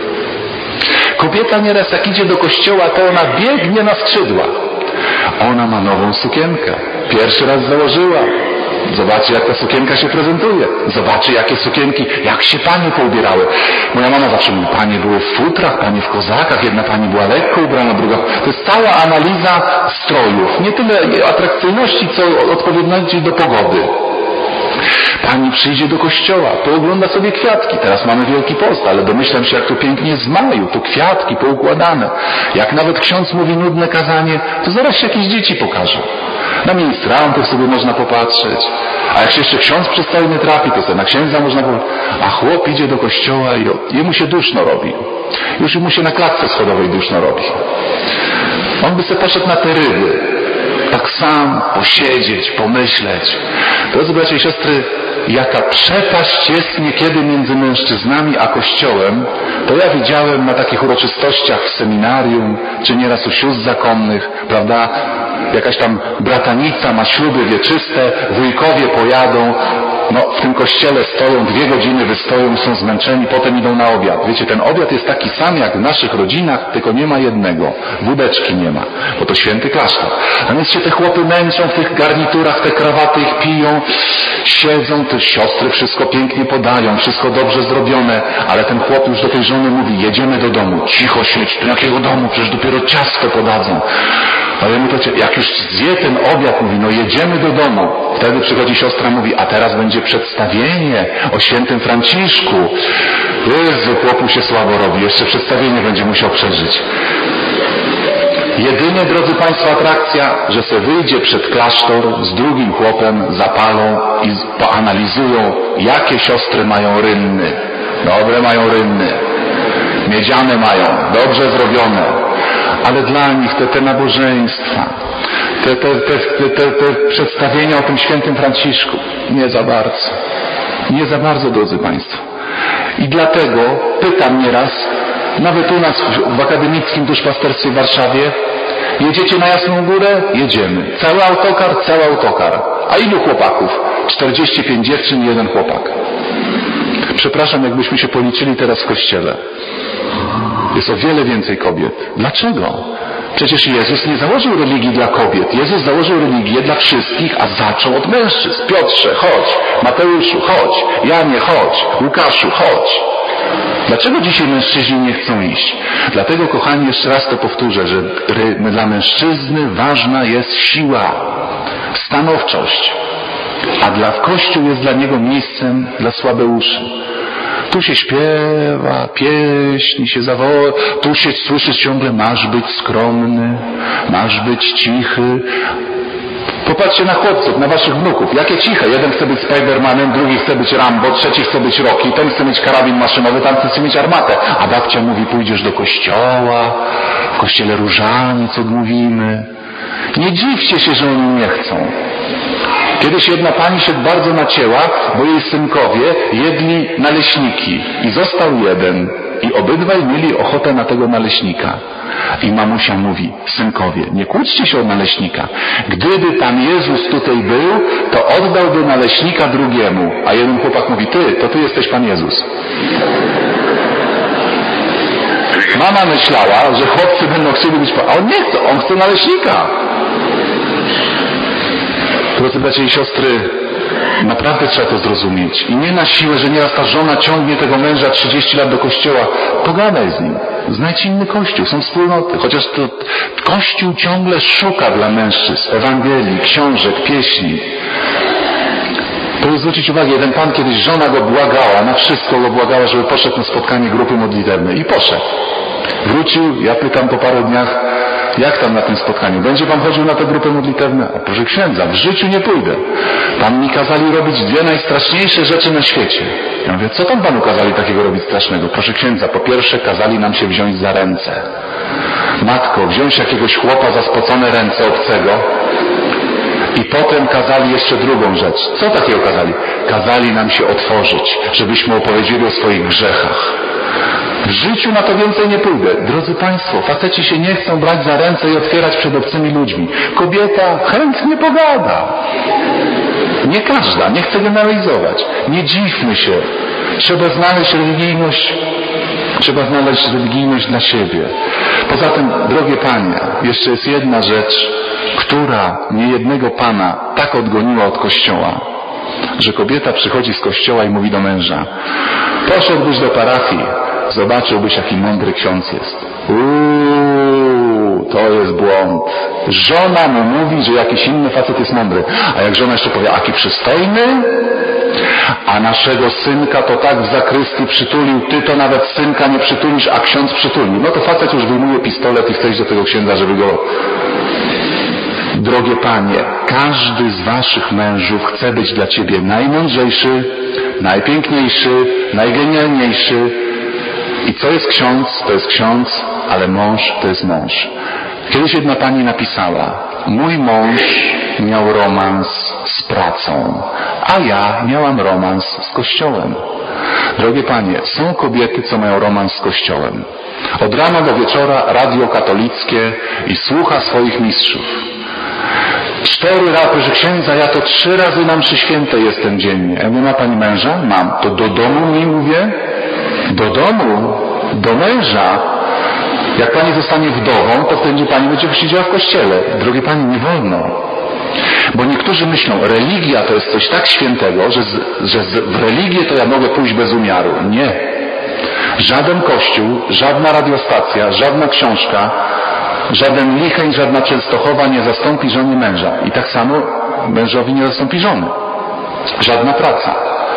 Kobieta nieraz jak idzie do kościoła, to ona biegnie na skrzydłach. Ona ma nową sukienkę. Pierwszy raz założyła. Zobaczy, jak ta sukienka się prezentuje. Zobaczy, jakie sukienki, jak się panie poubierały. Moja mama zawsze mówi, panie były w futrach, panie w kozakach, jedna pani była lekko ubrana, druga... To jest cała analiza strojów. Nie tyle atrakcyjności, co odpowiedności do pogody. Pani przyjdzie do kościoła, poogląda sobie kwiatki. Teraz mamy Wielki Post, ale domyślam się, jak to pięknie jest w maju. To kwiatki poukładane. Jak nawet ksiądz mówi nudne kazanie, to zaraz się jakieś dzieci pokażą. Na ministrantów sobie można popatrzeć. A jak się jeszcze ksiądz przystojny trafi, to sobie na księdza można popatrzeć. A chłop idzie do kościoła i jemu się duszno robi. Już mu się na klatce schodowej duszno robi. On by sobie poszedł na te ryby. Tak sam posiedzieć, pomyśleć. Drodzy bracia i siostry, jaka przepaść jest niekiedy między mężczyznami a Kościołem, to ja widziałem na takich uroczystościach w seminarium, czy nieraz u sióstr zakonnych, prawda? Jakaś tam bratanica ma śluby wieczyste, wujkowie pojadą, no w tym kościele stoją, dwie godziny wystoją, są zmęczeni, potem idą na obiad. Wiecie, ten obiad jest taki sam jak w naszych rodzinach, tylko nie ma jednego. Wódeczki nie ma, bo to święty klasztor. A więc się te chłopy męczą w tych garniturach, te krawaty ich piją, siedzą, te siostry wszystko pięknie podają, wszystko dobrze zrobione, ale ten chłop już do tej żony mówi, jedziemy do domu, cicho siedź, do jakiego domu, przecież dopiero ciasto podadzą. A jemu to, jak już zje ten obiad, mówi, no jedziemy do domu. Wtedy przychodzi siostra, mówi, a teraz będzie przedstawienie o świętym Franciszku. Jezu, chłopu się słabo robi, jeszcze przedstawienie będzie musiał przeżyć. Jedynie, drodzy Państwo, atrakcja, że se wyjdzie przed klasztor z drugim chłopem, zapalą i poanalizują, jakie siostry mają rynny. Dobre mają rynny. Miedziane mają, dobrze zrobione. Ale dla nich te, te nabożeństwa, te, te, te, te, te, te przedstawienia o tym świętym Franciszku, nie za bardzo. Nie za bardzo, drodzy Państwo. I dlatego pytam nieraz, nawet u nas w akademickim duszpasterstwie w Warszawie, jedziecie na Jasną Górę? Jedziemy. Cały autokar? Cały autokar. A ilu chłopaków? czterdzieści pięć dziewczyn, jeden chłopak. Przepraszam, jakbyśmy się policzyli teraz w kościele. Jest o wiele więcej kobiet. Dlaczego? Przecież Jezus nie założył religii dla kobiet. Jezus założył religię dla wszystkich, a zaczął od mężczyzn. Piotrze, chodź. Mateuszu, chodź. Janie, chodź. Łukaszu, chodź. Dlaczego dzisiaj mężczyźni nie chcą iść? Dlatego, kochani, jeszcze raz to powtórzę, że dla mężczyzny ważna jest siła, stanowczość. A dla Kościół jest dla niego miejscem dla słabeuszy. Tu się śpiewa, pieśni się zawoła, tu się słyszysz ciągle, masz być skromny, masz być cichy. Popatrzcie na chłopców, na waszych wnuków, jakie ciche. Jeden chce być Spidermanem, drugi chce być Rambo, trzeci chce być Rocky, ten chce mieć karabin maszynowy, tam chce mieć armatę. A babcia mówi, pójdziesz do kościoła, w kościele różaniec odmówimy. Nie dziwcie się, że oni nie chcą. Kiedyś jedna pani się bardzo nacięła, bo jej synkowie jedli naleśniki i został jeden i obydwaj mieli ochotę na tego naleśnika. I mamusia mówi, synkowie, nie kłóćcie się o naleśnika. Gdyby Pan Jezus tutaj był, to oddałby naleśnika drugiemu. A jeden chłopak mówi, ty, to ty jesteś Pan Jezus. Mama myślała, że chłopcy będą chcieli być, a on nie chce, on chce naleśnika. Drodzy bracia i siostry, naprawdę trzeba to zrozumieć. I nie na siłę, że nieraz ta żona ciągnie tego męża trzydzieści lat do kościoła. Pogadaj z nim. Znajdź inny kościół, są wspólnoty. Chociaż to kościół ciągle szuka dla mężczyzn Ewangelii, książek, pieśni. Proszę zwrócić uwagę, jeden pan kiedyś, żona go błagała, na wszystko go błagała, żeby poszedł na spotkanie grupy modlitewnej. I poszedł. Wrócił, ja pytam po paru dniach, jak tam na tym spotkaniu? Będzie pan chodził na tę grupę modlitewną? A proszę księdza, w życiu nie pójdę. Tam mi kazali robić dwie najstraszniejsze rzeczy na świecie. Ja mówię, co tam panu kazali takiego robić strasznego? Proszę księdza, po pierwsze kazali nam się wziąć za ręce. Matko, wziąć jakiegoś chłopa za spocone ręce obcego i potem kazali jeszcze drugą rzecz. Co takiego kazali? Kazali nam się otworzyć, żebyśmy opowiedzieli o swoich grzechach. W życiu na to więcej nie pójdę. Drodzy Państwo, faceci się nie chcą brać za ręce i otwierać przed obcymi ludźmi. Kobieta chętnie pogada. Nie każda, nie chcę generalizować. Nie dziwmy się. Trzeba znaleźć religijność, trzeba znaleźć religijność dla siebie. Poza tym, drogie panie, jeszcze jest jedna rzecz, która niejednego pana tak odgoniła od kościoła, że kobieta przychodzi z kościoła i mówi do męża: poszedłbyś do parafii, zobaczyłbyś, jaki mądry ksiądz jest. Uuu, to jest błąd. Żona mu mówi, że jakiś inny facet jest mądry. A jak żona jeszcze powie: aki przystojny? A naszego synka to tak w zakrystii przytulił, ty to nawet synka nie przytulisz, a ksiądz przytulił. No to facet już wyjmuje pistolet i chce iść do tego księdza, żeby go... Drogie panie, każdy z waszych mężów chce być dla ciebie najmądrzejszy, najpiękniejszy, najgenialniejszy. I co jest ksiądz? To jest ksiądz, ale mąż to jest mąż. Kiedyś jedna pani napisała: mój mąż miał romans z pracą, a ja miałam romans z kościołem. Drogie panie, są kobiety, co mają romans z kościołem. Od rana do wieczora radio katolickie i słucha swoich mistrzów. Cztery razy, że księdza, ja to trzy razy na mszy świętej jestem dziennie. Ja mówię: ma pani męża? Mam. To do domu mi mówię? Do domu? Do męża? Jak pani zostanie wdową, to wtedy pani będzie siedziała w kościele. Drogie pani, nie wolno. Bo niektórzy myślą, religia to jest coś tak świętego, że, z, że z, w religię to ja mogę pójść bez umiaru. Nie. Żaden kościół, żadna radiostacja, żadna książka, żaden Licheń, żadna Częstochowa nie zastąpi żony męża. I tak samo mężowi nie zastąpi żony. Żadna praca.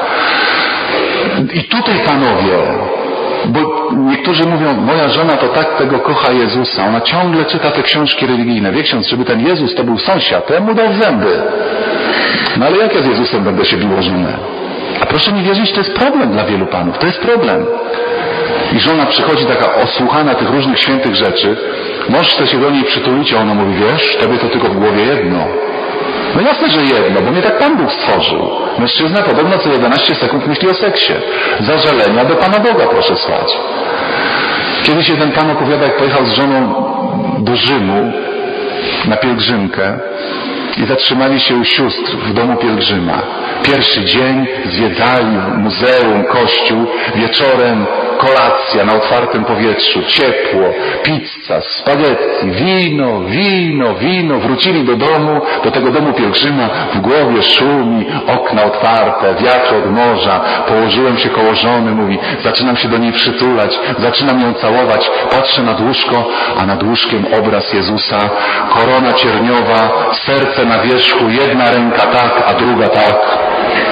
I tutaj panowie, bo niektórzy mówią: moja żona to tak tego kocha Jezusa, ona ciągle czyta te książki religijne. Wie ksiądz, żeby ten Jezus to był sąsiad, to ja mu dał zęby. No ale jak ja z Jezusem będę się biło żonę? A proszę mi wierzyć, to jest problem dla wielu panów. To jest problem. I żona przychodzi taka osłuchana tych różnych świętych rzeczy, mąż chce się do niej przytulić, a ona mówi: wiesz, tobie to tylko w głowie jedno. No jasne, że jedno, bo mnie tak Pan Bóg stworzył. Mężczyzna podobno co jedenaście sekund myśli o seksie. Zażalenia do Pana Boga proszę słać. Kiedyś jeden pan opowiada, jak pojechał z żoną do Rzymu na pielgrzymkę i zatrzymali się u sióstr w domu pielgrzyma. Pierwszy dzień zwiedzali muzeum, kościół, wieczorem kolacja na otwartym powietrzu, ciepło, pizza, spaghetti, wino, wino, wino. Wrócili do domu, do tego domu pielgrzyma, w głowie szumi, okna otwarte, wiatr od morza. Położyłem się koło żony, mówi, zaczynam się do niej przytulać, zaczynam ją całować, patrzę nad łóżko, a nad łóżkiem obraz Jezusa, korona cierniowa, serce na wierzchu, jedna ręka tak, a druga tak.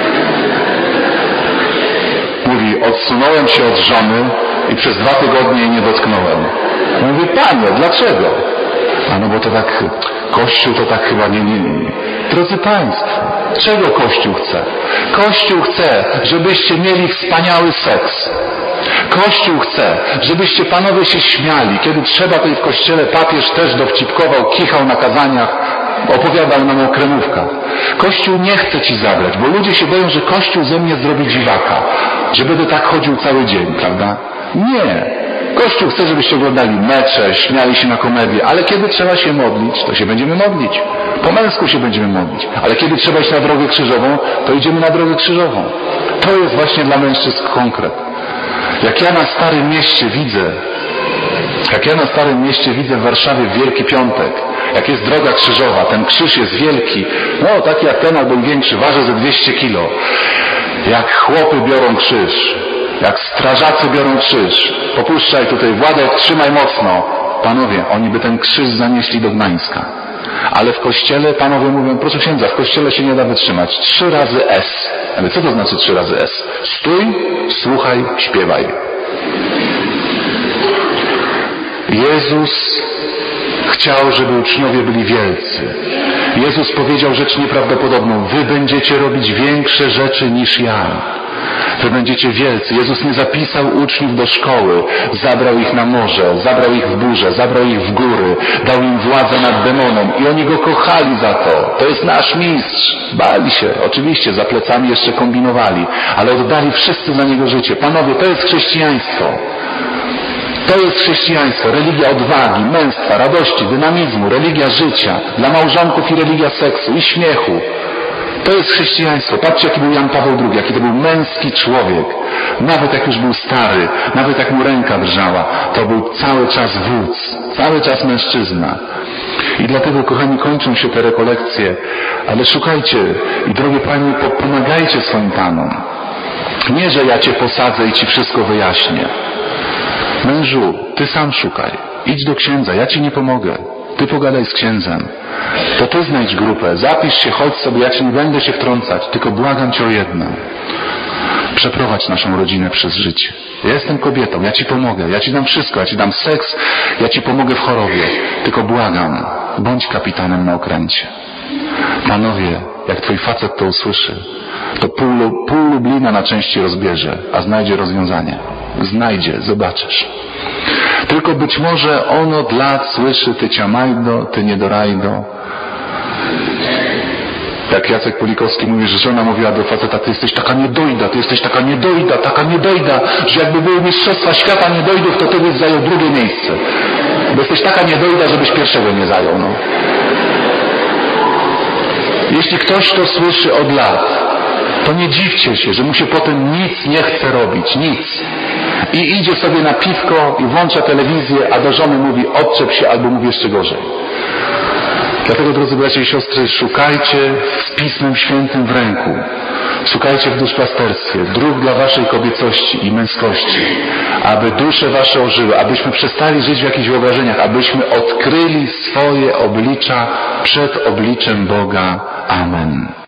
Mówi, odsunąłem się od żony i przez dwa tygodnie jej nie dotknąłem. Mówi, panie, dlaczego? A no bo to tak, Kościół to tak chyba nie, nie, nie. Drodzy państwo, czego Kościół chce? Kościół chce, żebyście mieli wspaniały seks. Kościół chce, żebyście panowie się śmiali. Kiedy trzeba, to i w kościele papież też dowcipkował, kichał na kazaniach, opowiadał nam o kremówkach. Kościół nie chce ci zabrać, bo ludzie się boją, że Kościół ze mnie zrobi dziwaka, że będę tak chodził cały dzień, prawda? Nie. Kościół chce, żebyście oglądali mecze, śmiali się na komedię, ale kiedy trzeba się modlić, to się będziemy modlić. Po męsku się będziemy modlić. Ale kiedy trzeba iść na drogę krzyżową, to idziemy na drogę krzyżową. To jest właśnie dla mężczyzn konkret. Jak ja na Starym Mieście widzę, jak ja na Starym Mieście widzę w Warszawie w Wielki Piątek, jak jest droga krzyżowa, ten krzyż jest wielki, no taki jak ten albo większy, waży ze dwieście kilo. Jak chłopy biorą krzyż, jak strażacy biorą krzyż, popuszczaj tutaj, Władek, trzymaj mocno. Panowie, oni by ten krzyż zanieśli do Gdańska. Ale w kościele panowie mówią, proszę księdza, w kościele się nie da wytrzymać. Trzy razy S. Ale co to znaczy trzy razy S? Stój, słuchaj, śpiewaj. Jezus chciał, żeby uczniowie byli wielcy. Jezus powiedział rzecz nieprawdopodobną. Wy będziecie robić większe rzeczy niż ja. Wy będziecie wielcy. Jezus nie zapisał uczniów do szkoły. Zabrał ich na morze, zabrał ich w burzę, zabrał ich w góry, dał im władzę nad demonem i oni go kochali za to. To jest nasz mistrz. Bali się. Oczywiście za plecami jeszcze kombinowali, ale oddali wszyscy za niego życie. Panowie, to jest chrześcijaństwo. To jest chrześcijaństwo, religia odwagi, męstwa, radości, dynamizmu, religia życia, dla małżonków i religia seksu i śmiechu. To jest chrześcijaństwo. Patrzcie, jaki był Jan Paweł drugi, jaki to był męski człowiek. Nawet jak już był stary, nawet jak mu ręka drżała, to był cały czas wódz, cały czas mężczyzna. I dlatego, kochani, kończą się te rekolekcje, ale szukajcie i drogie Panie, pomagajcie swoim Panom. Nie, że ja Cię posadzę i Ci wszystko wyjaśnię. Mężu, Ty sam szukaj. Idź do księdza, ja Ci nie pomogę. Ty pogadaj z księdzem. To Ty znajdź grupę, zapisz się, chodź sobie, ja Ci nie będę się wtrącać, tylko błagam Cię o jedno. Przeprowadź naszą rodzinę przez życie. Ja jestem kobietą, ja Ci pomogę, ja Ci dam wszystko, ja Ci dam seks, ja Ci pomogę w chorobie. Tylko błagam, bądź kapitanem na okręcie. Panowie, jak Twój facet to usłyszy, to pół, pół Lublina na części rozbierze, a znajdzie rozwiązanie. Znajdzie, zobaczysz. Tylko być może on od lat słyszy: ty ciamajdo, ty niedorajdo. Jak Jacek Pulikowski mówi, że żona mówiła do faceta: ty jesteś taka niedojda, ty jesteś taka niedojda, taka niedojda, że jakby były mistrzostwa świata niedojdów, to ty byś zajął drugie miejsce. Bo jesteś taka niedojda, żebyś pierwszego nie zajął. No. Jeśli ktoś to słyszy od lat, to nie dziwcie się, że mu się potem nic nie chce robić, nic. I idzie sobie na piwko i włącza telewizję, a do żony mówi: odczep się, albo mówi jeszcze gorzej. Dlatego, drodzy bracia i siostry, szukajcie z Pismem Świętym w ręku. Szukajcie w duszpasterstwie dróg dla waszej kobiecości i męskości, aby dusze wasze ożyły, abyśmy przestali żyć w jakichś wyobrażeniach, abyśmy odkryli swoje oblicza przed obliczem Boga. Amen.